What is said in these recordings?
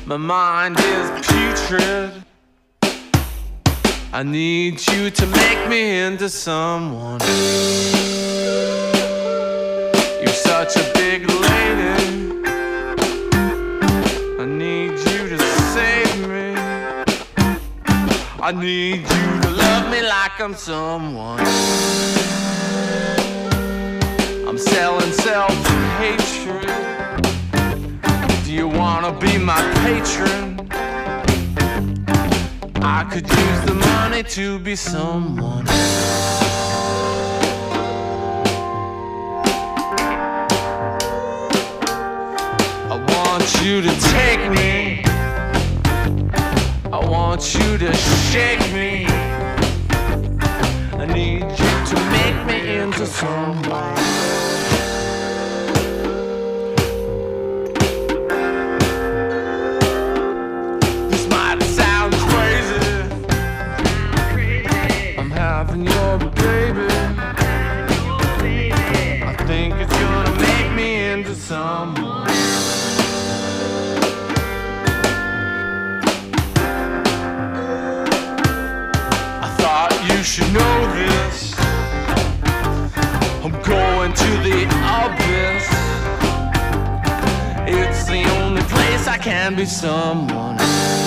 My mind is putrid. I need you to make me into someone. You're such a big lady. I need you to save me. I need you to love me like I'm someone. I'm selling self-hatred. Do you wanna be my patron? I could use the money to be someone. I want you to take me. I want you to shake me. I need you to make me into someone. This might sound crazy. I'm having your baby. I think it's gonna make me into someone. You should know this. I'm going to the abyss. It's the only place I can be someone.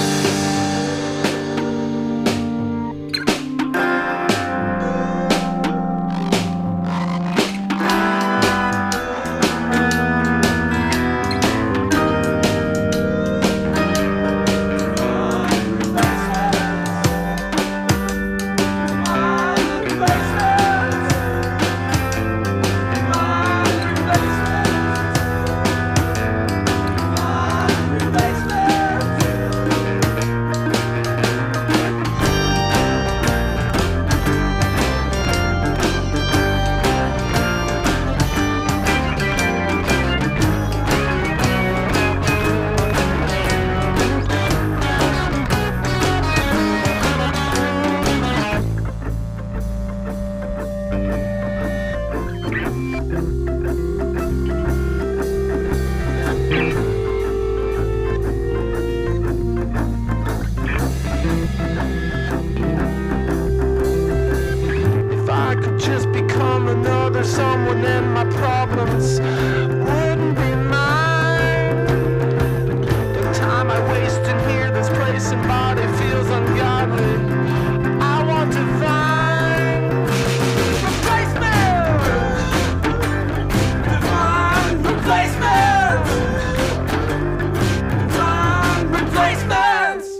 Someone and my problems wouldn't be mine. The time I waste in here, this place and body feels ungodly. I want to find replacement. Divine replacement. Divine replacements.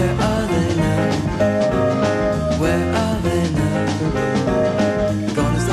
Gone as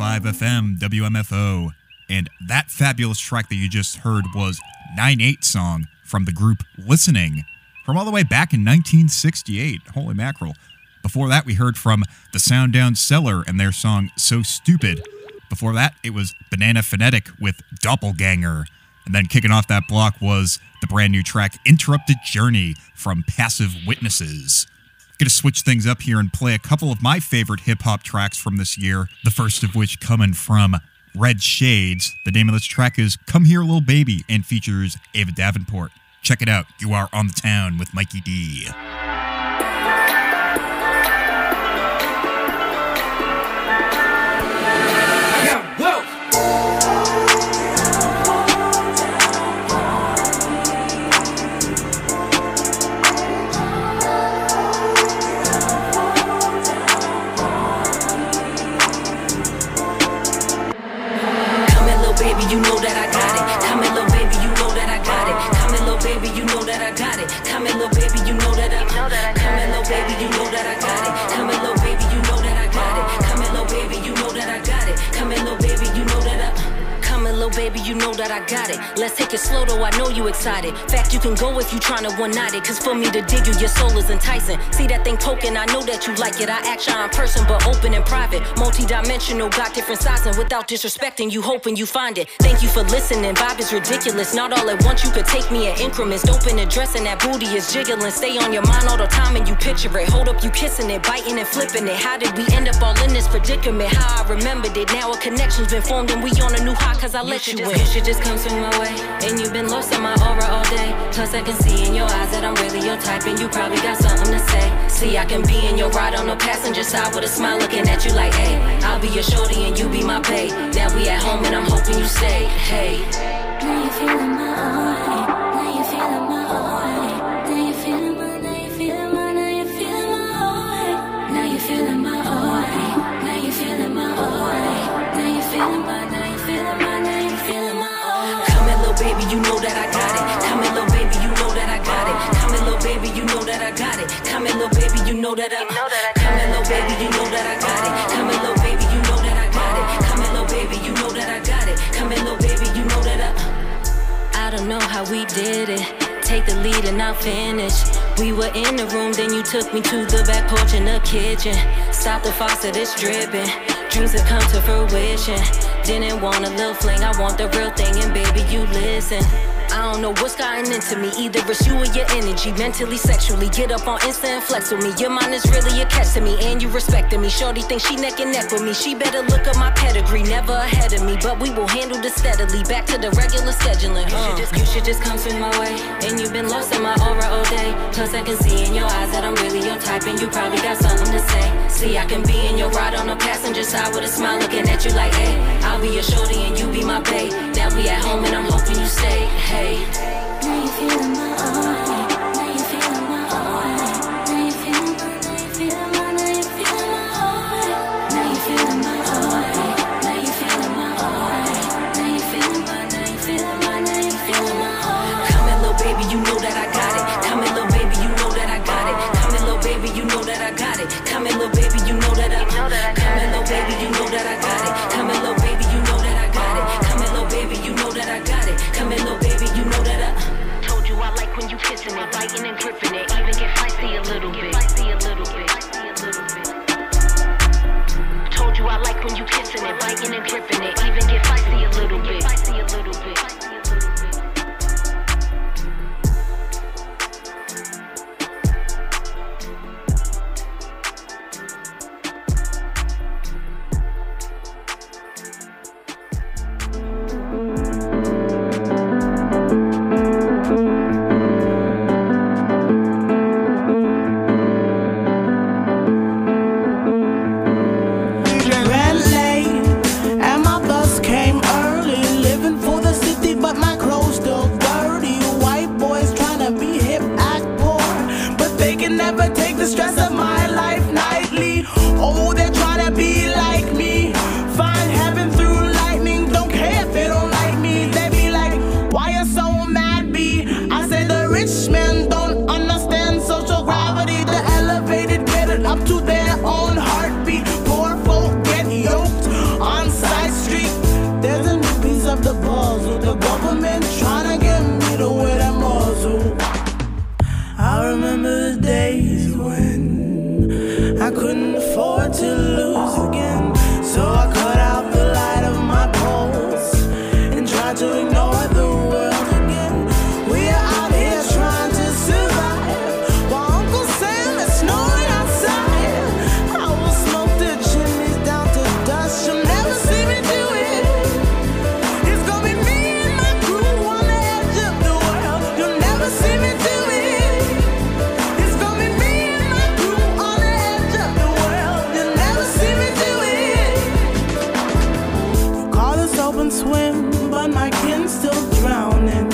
101.5 FM, WMFO. And that fabulous track that you just heard was 9/8 song from the group Listening, from all the way back in 1968. Holy mackerel. Before that, we heard from the Sound Down Cellar and their song So Stupid. Before that, it was Banana Phonetic with Doppelganger. And then kicking off that block was the brand new track Interrupted Journey from Passive Witnesses. Gonna switch things up here and play a couple of my favorite hip-hop tracks from this year, the first of which coming from Red Shades. The name of this track is Come Here Little Baby and features Ava Davenport. Check it out. You are on the town with Mikey D. You know that I got it. Come here, little baby, you know that I got it. Come here, little baby, you know that I got it. Come here, little baby, you know that I got it. Come here, little baby, you know that I got it. Come here, little baby, you know that I got it. Come here, little baby, you know that I got it. Come here, little baby, you know that I. Come here, little baby, you know that I got it. Let's take it slow though, I know you excited. Fact, you can go if you tryna one-night it. Cause for me to dig you, your soul is enticing. See that thing poking, I know that you like it. I act shy in person, but open and private. Multi-dimensional, got different sizing. Without disrespecting you, hoping you find it. Thank you for listening, vibe is ridiculous. Not all at once, you could take me in increments. Doping and dressing, that booty is jiggling. Stay on your mind all the time and you picture it. Hold up, you kissing it, biting and flipping it. How did we end up all in this predicament? How I remembered it, now a connection's been formed and we on a new high cause I let you in. You should just come swing my way, and you've been lost in my aura all day. Plus I can see in your eyes that I'm really your type, and you probably got something to say. See, I can be in your ride on the passenger side with a smile looking at you like, hey, I'll be your shorty and you be my bae. Now we at home and I'm hoping you stay, hey. Now you feeling my aura, now you feeling my aura, now you feeling my, now you feeling my, now you feeling my aura, now you feeling my aura, now you feeling my aura, now you feeling my, now you feeling my, now you feeling my aura. Come here, little baby, you know that I got it. Come here, little baby, you know that I got it. Come here, little baby, you know that I got it. Come here, little baby, you know that I. Come here, little baby, you know that I got it. Come here, little baby, you know that I got it. Come here, little baby, you know that I got it. Come here, little baby, you know that I don't know how we did it. Take the lead and I'll finish. We were in the room, then you took me to the back porch in the kitchen. Stop the faucet, it's dripping. Dreams have come to fruition. Didn't want a little fling, I want the real thing, and baby, you listen. I don't know what's gotten into me. Either it's you or your energy, mentally, sexually. Get up on Insta and flex with me. Your mind is really a catch to me, and you respecting me. Shorty thinks she neck and neck with me. She better look up my pedigree, never ahead of me. But we will handle this steadily. Back to the regular scheduling. You should just come swing my way. And you've been lost in my aura all day. Plus I can see in your eyes that I'm really your type, and you probably got something to say. See, I can be in your ride on the passenger side with a smile looking at you like, hey, I'll be your shorty and you be my bae. Now we at home and I'm hoping you stay, hey. Now you feeling my aura, now you feeling my aura, now you feeling my, now you feeling my, now you feeling my aura, now you feeling my aura, now you feeling my aura, now you feeling my, now you feeling my, now you feeling my aura. Come here, little baby, you know that I got it. Come here, little baby, you know that I got it. Come here, little baby, you know that I got it. Come here, little baby, you know that I. Come here, little baby, you know that I got it. Come here, little baby, you know that I got it. Come here, little baby, you know that I got it. Come here, little baby, you know that I. Told you I like when you kissing it, biting and gripping it, even get feisty a little bit. Feisty a little bit. Told you I like when you kissing it, biting and gripping it, even get feisty a little bit. Feisty a little bit. Up to their own heartbeat. Poor folk get yoked on days when I couldn't afford to lose again. So I cut out the light of my pulse and tried to ignore the world again. We are out here trying to survive while Uncle Sam is snoring outside. I will smoke the chimneys down to dust. You'll never see me do it. It's gonna be me and my crew on the edge of the world. You'll never see me do it. It's gonna be me and my crew on the edge of the world. You'll never see me do it. Call this open swim, but my kin's still drowning.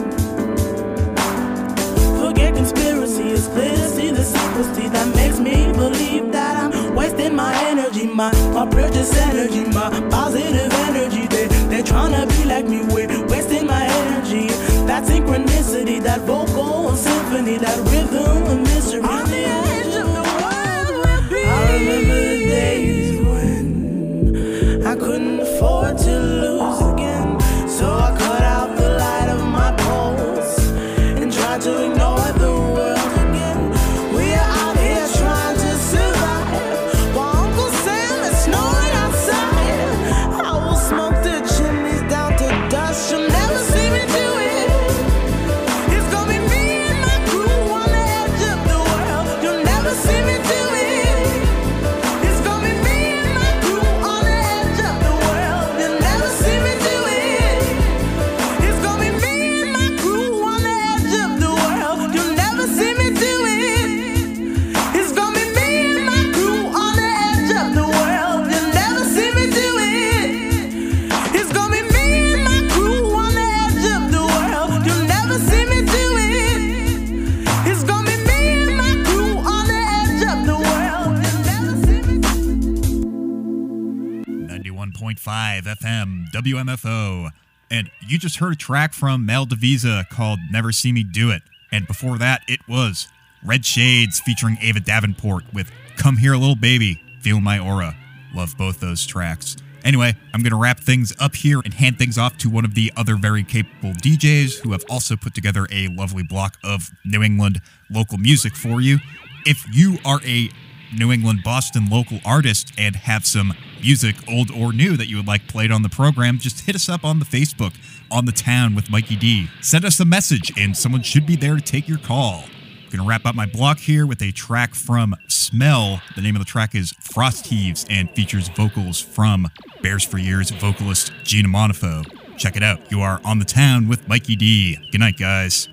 Forget conspiracy, it's clear to see the secrecy that makes me believe that I'm wasting my energy, my precious energy, my positive energy. They're trying to be like me, we're wasting my energy. That synchronicity, that vocal symphony, that rhythm of mystery. On the edge of the world we'll be. I remember the days when I couldn't afford to lose again. So I cut out the light of my pulse and tried to ignore the world again. We are out here trying to survive while Uncle Sam is snoring outside. I will smoke the chimneys down to dust. You'll never see me do it. It's gonna be me and my crew on the edge of the world. You'll never see me do it. It's gonna be me and my crew on the edge of the world. You'll never see me do it. It's gonna be me and my crew on the edge of the world. You'll never see me do it. It's gonna be me and my crew on the edge of the world. You'll never see me do it. It's gonna be me and my crew on the edge of the world. You'll never see me do it. It's gonna be me and my crew on the edge of the world. You'll never see me. 91.5 FM WMFO. And you just heard a track from Mel Devisa called Never See Me Do It. And before that, it was Red Shades featuring Ava Davenport with Come Here Little Baby, Feel My Aura. Love both those tracks. Anyway, I'm going to wrap things up here and hand things off to one of the other very capable DJs who have also put together a lovely block of New England local music for you. If you are a New England, Boston local artist and have some music, old or new, that you would like played on the program, just hit us up on the Facebook, On the Town with Mikey D. Send us a message and someone should be there to take your call. I'm going to wrap up my block here with a track from Smell. The name of the track is Frost Heaves and features vocals from Bears for Years vocalist Gina Monifo. Check it out. You are On the Town with Mikey D. Good night, guys.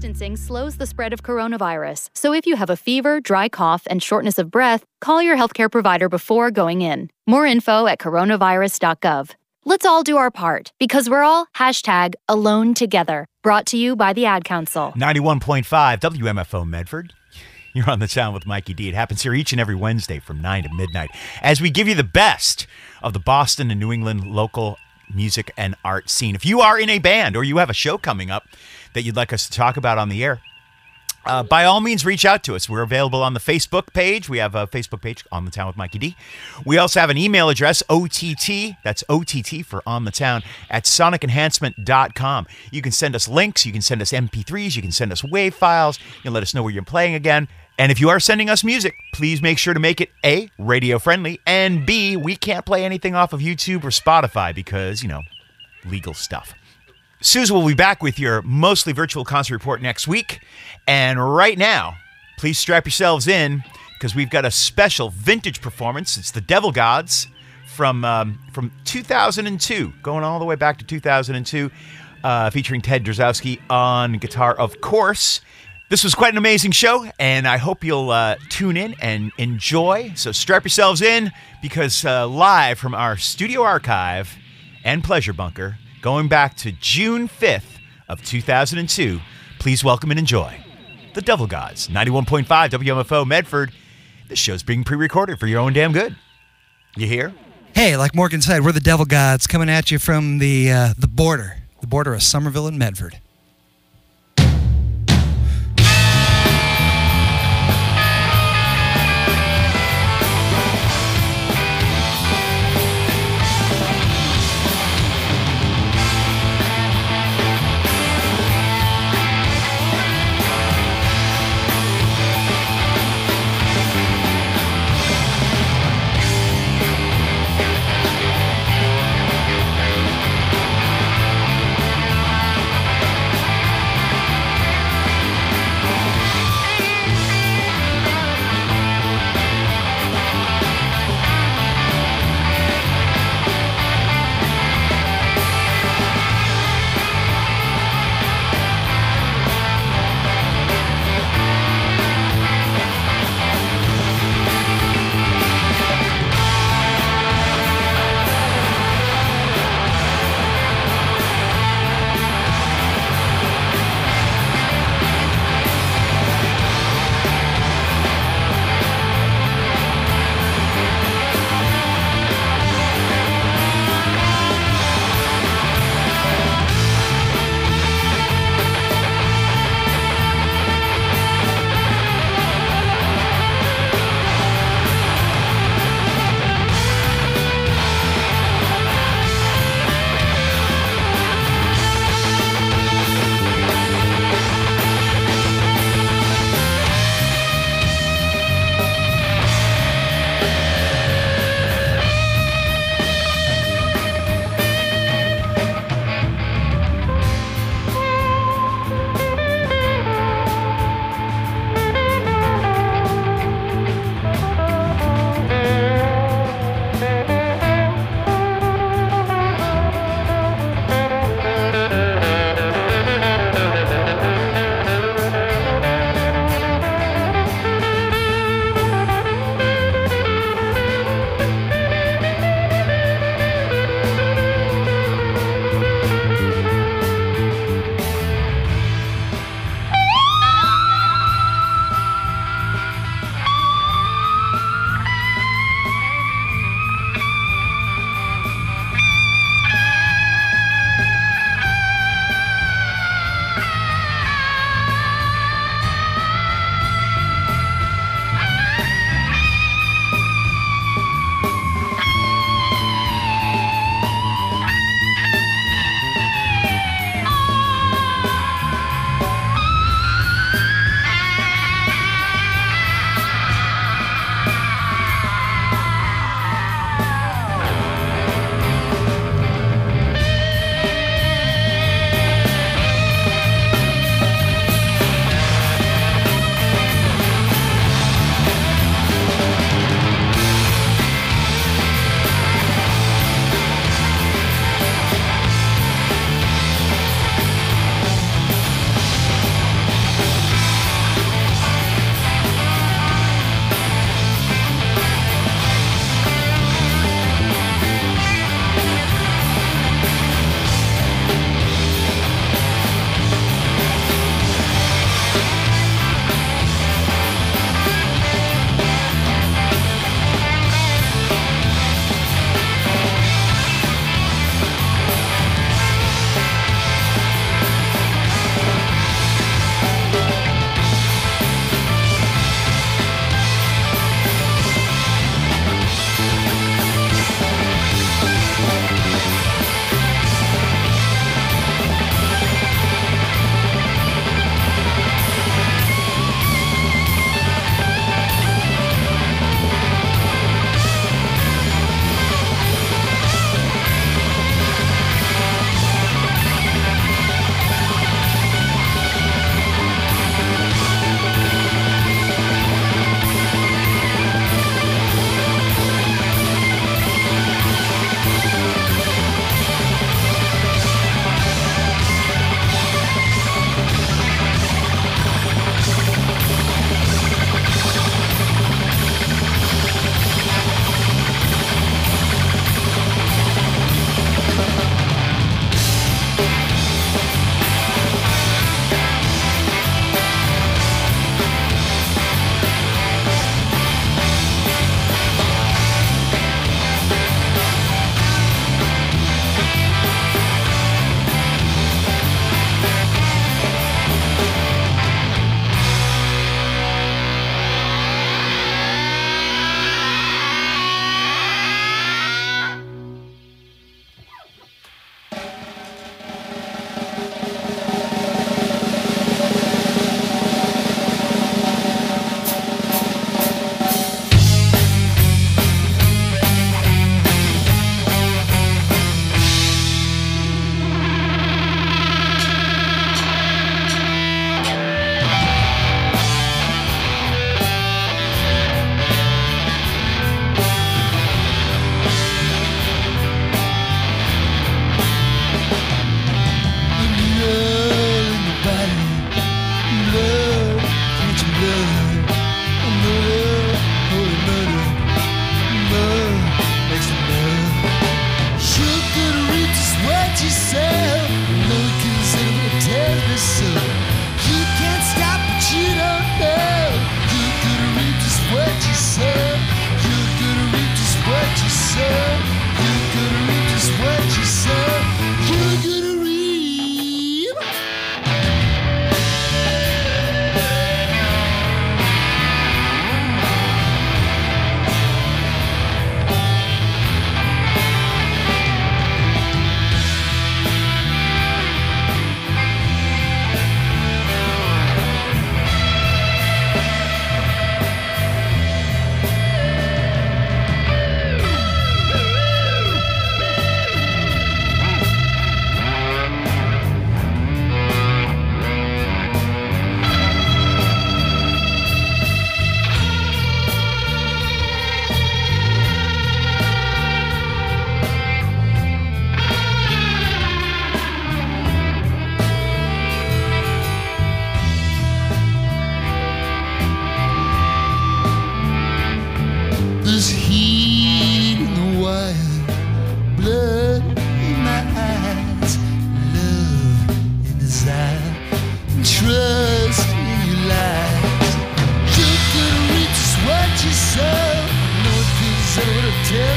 distancing slows the spread of coronavirus, so if you have a fever, dry cough, and shortness of breath, call your healthcare provider before going in. More info at coronavirus.gov. Let's all do our part, because we're all #alone together. Brought to you by the Ad Council. 91.5 WMFO Medford. You're on the Town with Mikey D. It happens here each and every Wednesday from 9 to midnight as we give you the best of the Boston and New England local music and art scene. If you are in a band or you have a show coming up that you'd like us to talk about on the air, by all means, reach out to us. We're available on the Facebook page. We have a Facebook page, On the Town with Mikey D. We also have an email address, OTT, that's OTT for On the Town, at sonicenhancement.com. You can send us links. You can send us MP3s. You can send us WAV files. You can let us know where you're playing again. And if you are sending us music, please make sure to make it A, radio friendly, and B, we can't play anything off of YouTube or Spotify because, legal stuff. Susan will be back with your mostly virtual concert report next week. And right now, please strap yourselves in because we've got a special vintage performance. It's the Devil Gods from 2002, going all the way back to 2002, featuring Ted Drzowski on guitar, of course. This was quite an amazing show, and I hope you'll tune in and enjoy. So strap yourselves in because live from our studio archive and pleasure bunker, going back to June 5th of 2002, please welcome and enjoy the Devil Gods, 91.5 WMFO Medford. This show's being pre-recorded for your own damn good. You hear? Hey, like Morgan said, we're the Devil Gods coming at you from the border of Somerville and Medford. I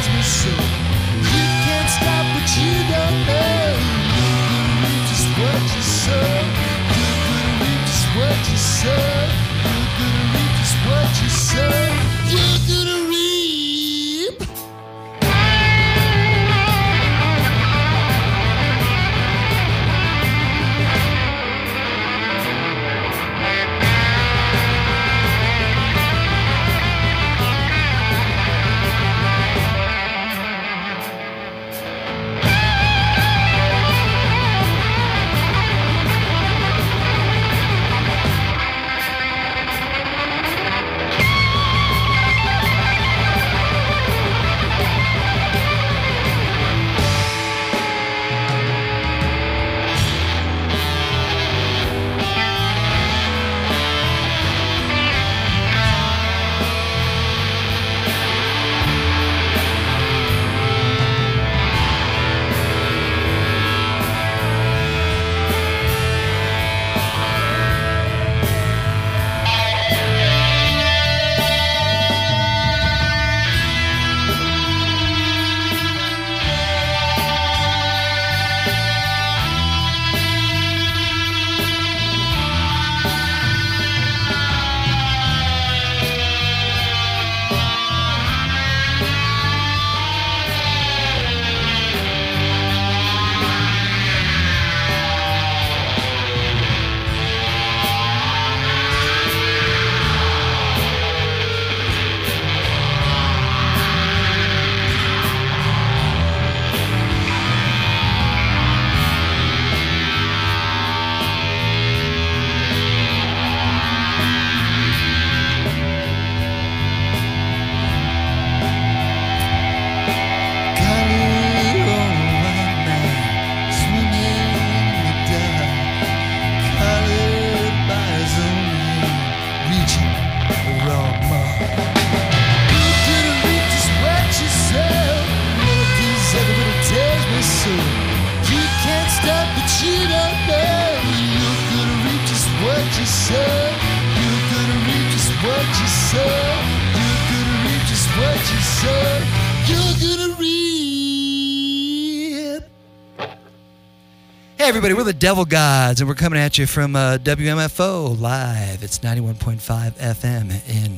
tells me so. You can't stop what you don't know. You're gonna reap just what you sow. You're gonna reap just what you sow. You're gonna reap just what you sow. You're gonna reap. Hey everybody, we're the Devil Gods, and we're coming at you from WMFO live. It's 91.5 FM in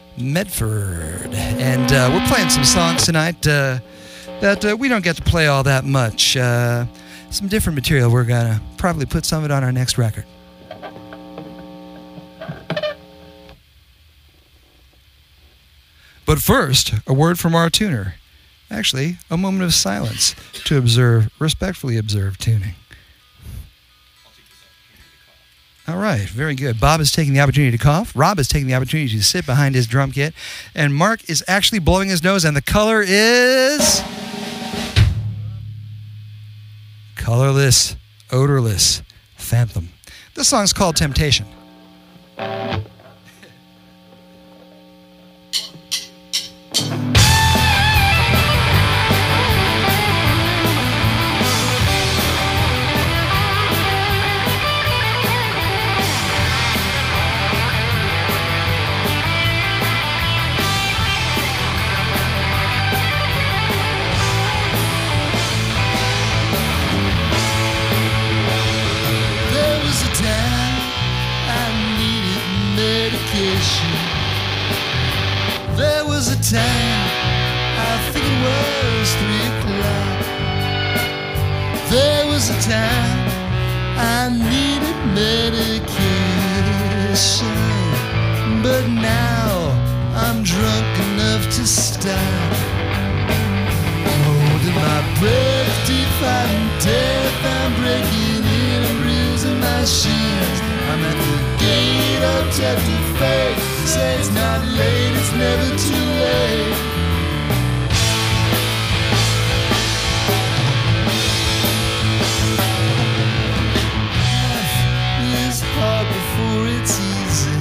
Medford, and we're playing some songs tonight that we don't get to play all that much. Some different material. We're gonna probably put some of it on our next record. But first, a word from our tuner. Actually, a moment of silence to respectfully observe tuning. All right, very good. Bob is taking the opportunity to cough. Rob is taking the opportunity to sit behind his drum kit. And Mark is actually blowing his nose, and the color is colorless, odorless, phantom. This song's called Temptation. There was a time, I think it was 3 o'clock. There was a time I needed medication, but now I'm drunk enough to stop. Holding my breath, defying death, I'm breaking in and bruising my shins. I'm at the gate of tempting fate. Say it's not late, it's never too late. Life is hard before it's easy.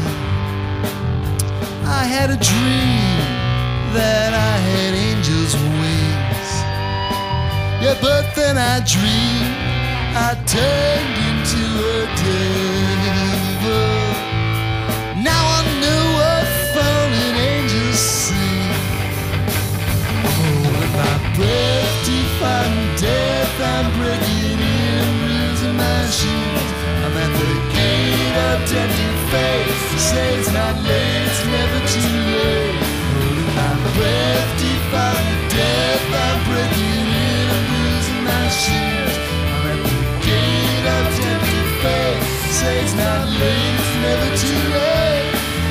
I had a dream that I had angels' wings. Yeah, but then I dreamed I turned into a devil. Now I know what fallen angels sing. Holding shoes. I'm at the gate of tempting fate. Say it's not late, it's never too late. Holding my breath, defying death. I'm breaking in, I'm losing my shoes. I'm at the gate of tempting fate. Say it's not late, it's never too late.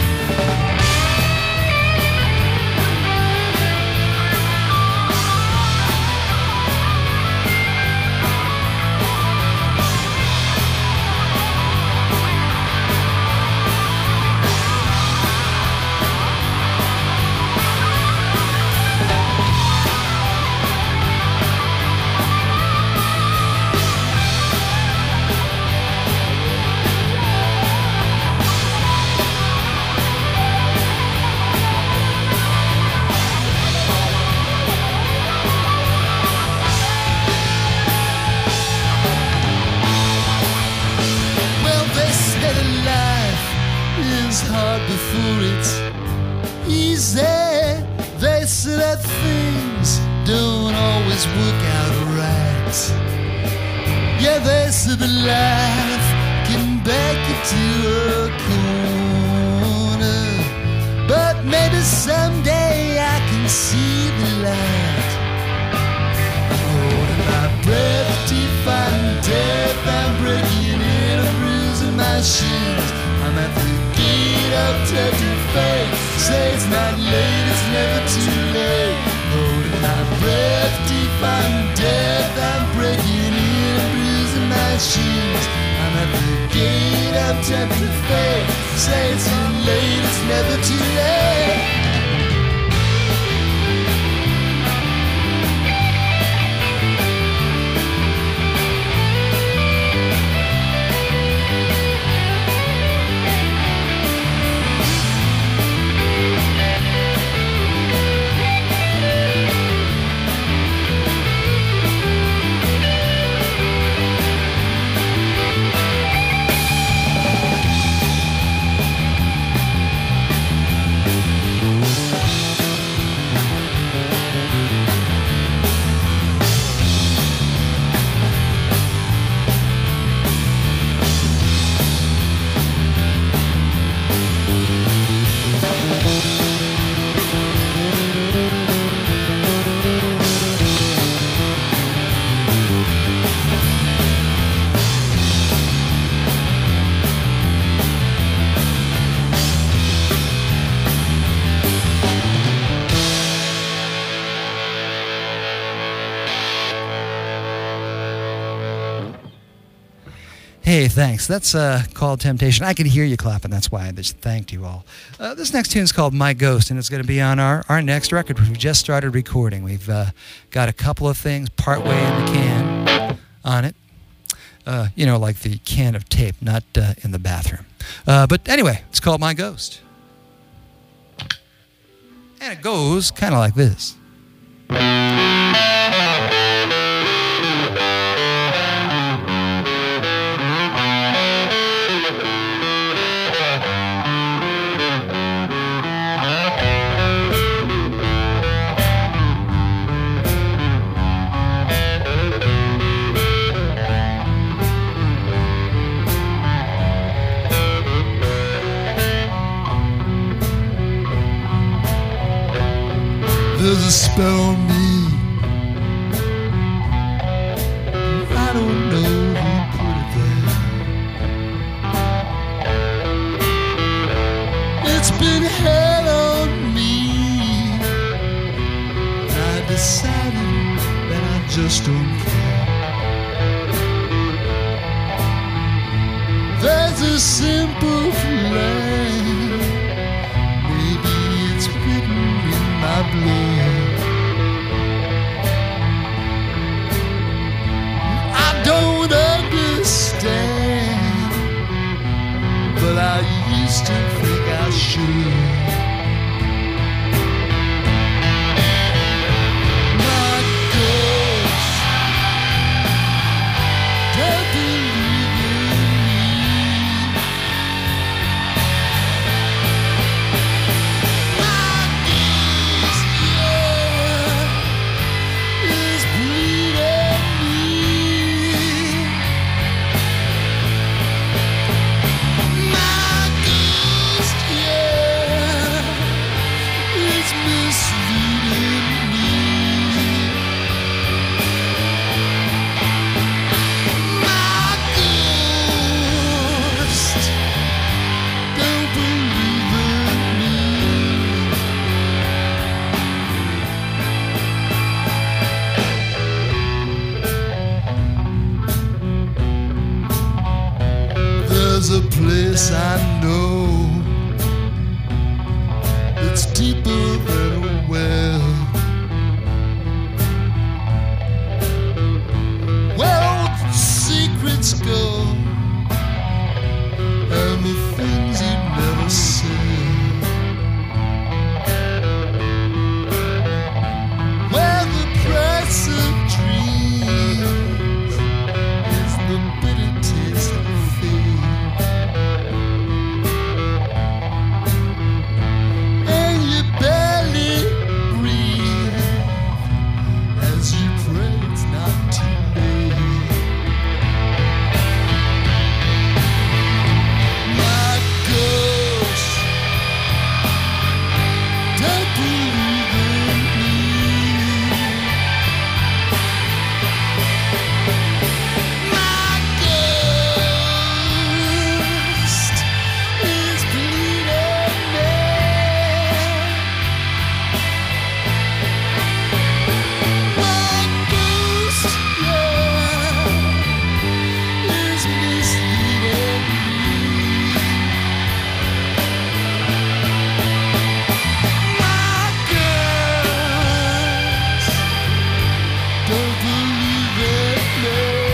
Hard before it's easy. They say that things don't always work out right. Yeah, they say that life can back you to a corner, but maybe someday I can see the light. Holding my breath, defying death. I'm breaking in, I'm bruising my shoes. I'm at the gate of tempting fate. Say it's not late, it's never too late. Holding my breath, defying death. I'm breaking in, I'm bruising my shoes. I'm at the gate of tempting fate. Say it's too late, it's never too late. Hey, thanks. That's called Temptation. I could hear you clapping. That's why I just thanked you all. This next tune is called My Ghost, and it's going to be on our next record, which we just started recording. We've got a couple of things partway in the can on it. You know, like the can of tape, not in the bathroom. But anyway, it's called My Ghost. And it goes kind of like this. There's a spell on me. I don't know who put it there. It's been hell on me. I decided that I just don't care. There's a simple flame. Maybe it's written in my blood. I don't understand, but I used to think I should. My ghost, don't believe in me. My ghost, yeah. This I know, it's deeper than a well. Where old secrets go, and the things you never said. Where the price of dreams is the bitter taste of fear. And you barely breathe as you pray it's not too late. My ghost, don't believe in me. My ghost is bleeding me. My ghost, yeah, is misleading me. My ghost, don't believe it, no.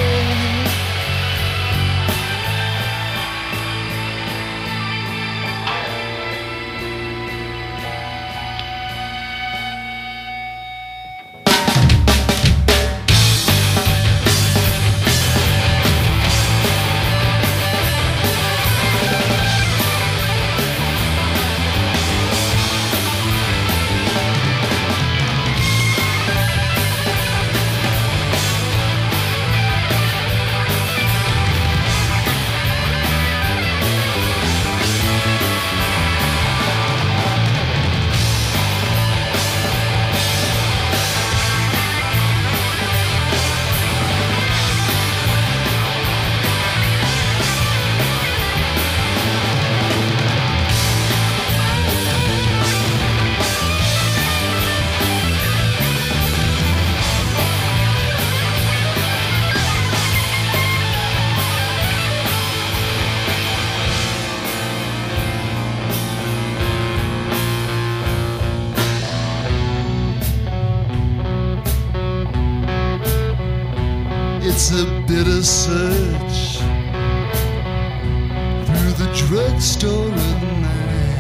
It's a bitter search through the drugstore at night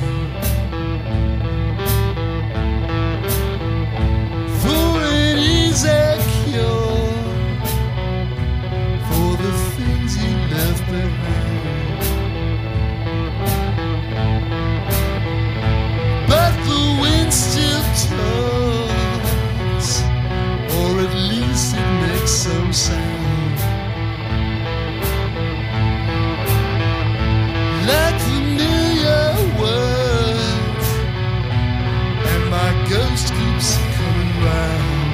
for an easy cure for the things you left behind. But the wind still talks, or at least it makes some sound. Like familiar words, and my ghost keeps coming round.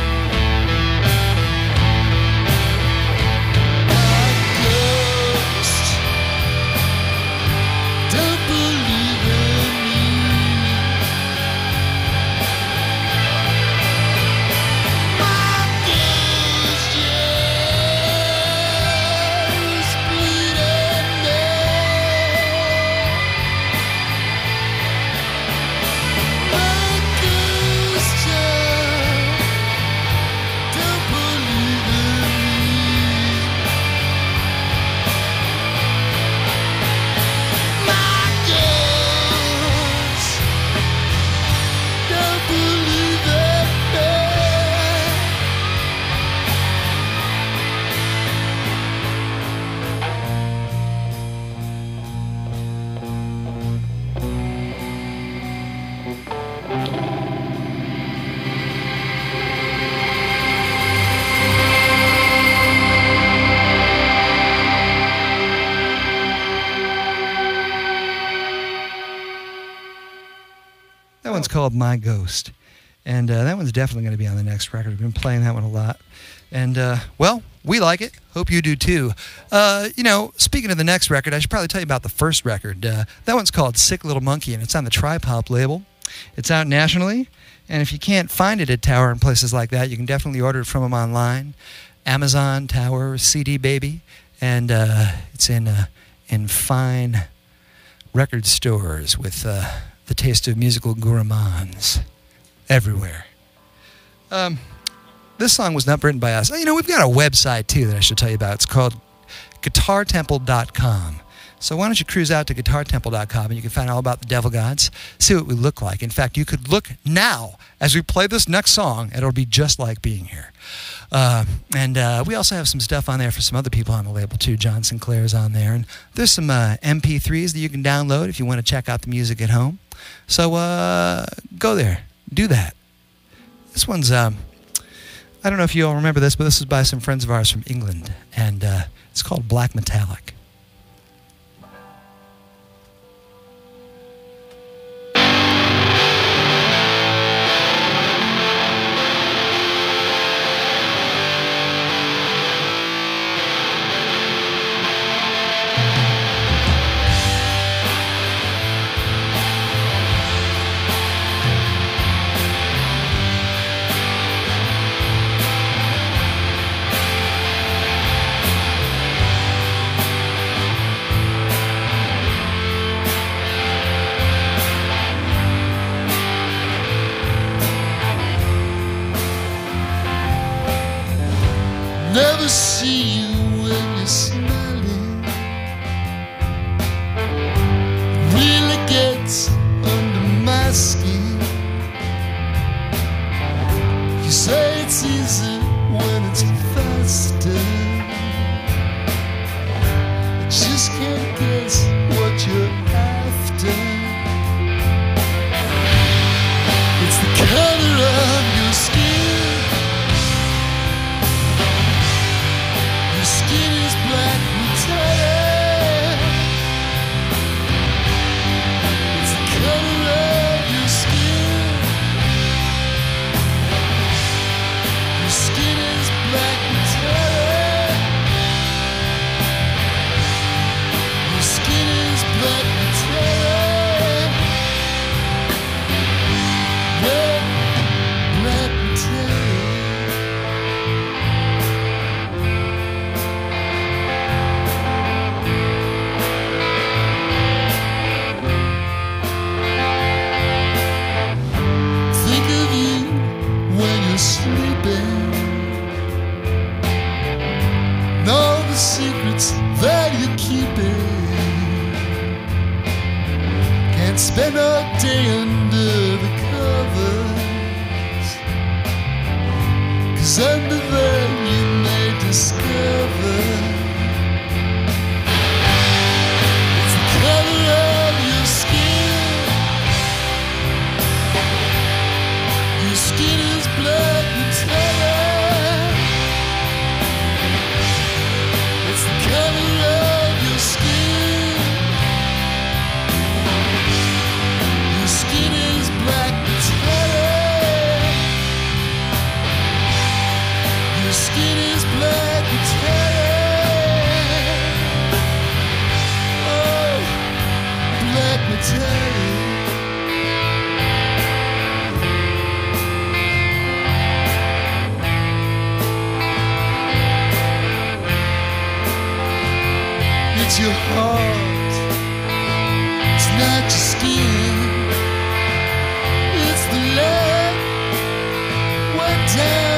My ghost, don't believe in me. My ghost, yeah, is bleeding me. My ghost, yeah, don't believe in me. My ghost, don't believe in me. That one's called My Ghost. And that one's definitely going to be on the next record. We've been playing that one a lot. And, well, we like it. Hope you do too. You know, speaking of the next record, I should probably tell you about the first record. That one's called Sick Little Monkey, and it's on the Tripop label. It's out nationally. And if you can't find it at Tower and places like that, you can definitely order it from them online. Amazon, Tower, CD Baby. And it's in fine record stores with the taste of musical gourmands everywhere. This song was not written by us. You know, we've got a website, too, that I should tell you about. It's called GuitarTemple.com. So why don't you cruise out to GuitarTemple.com and you can find out all about the Devil Gods, see what we look like. In fact, you could look now as we play this next song, and it'll be just like being here. And we also have some stuff on there for some other people on the label, too. John Sinclair's on there. And there's some MP3s that you can download if you want to check out the music at home. So go there. Do that. This one's, I don't know if you all remember this, but this is by some friends of ours from England. And it's called Black Metallic. Never see you when you're smiling. Really gets under my skin. You say it's easy when it's faster. I just can't guess what you're after. It's the color of your skin. Your skin is black metallic. It's the color of your skin. Your skin is black metallic. Your skin is black metallic. Black metallic. Sleeping, and all the secrets that you're keeping. Can't spend all day under the covers, 'cause under there you may discover it's the color of your skin. Your skin is black metallic. It's the color of your skin. Your skin is black metallic. Your skin is black metallic. Oh, black metallic. It's your heart, it's not your skin. It's the love went down